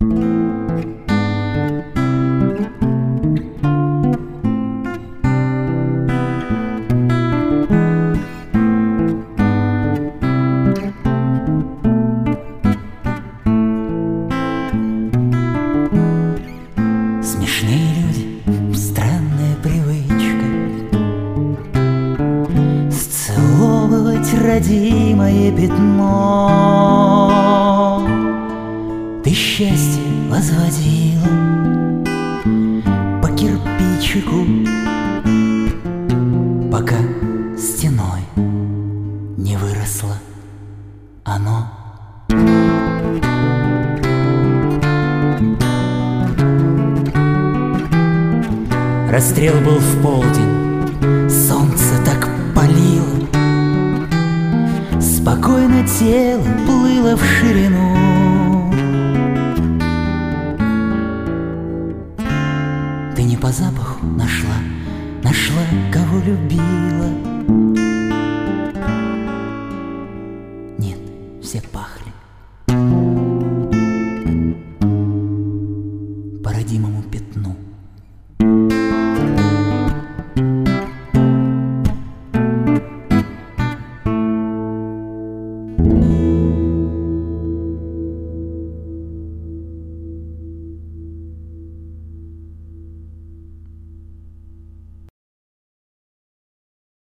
Смешные люди, странная привычка сцеловывать родимое пятно. Ты счастье возводила по кирпичику, пока стеной не выросло оно. Расстрел был в полдень, солнце так палило, спокойно тело плыло в ширину. Ты не по запаху нашла, кого любила,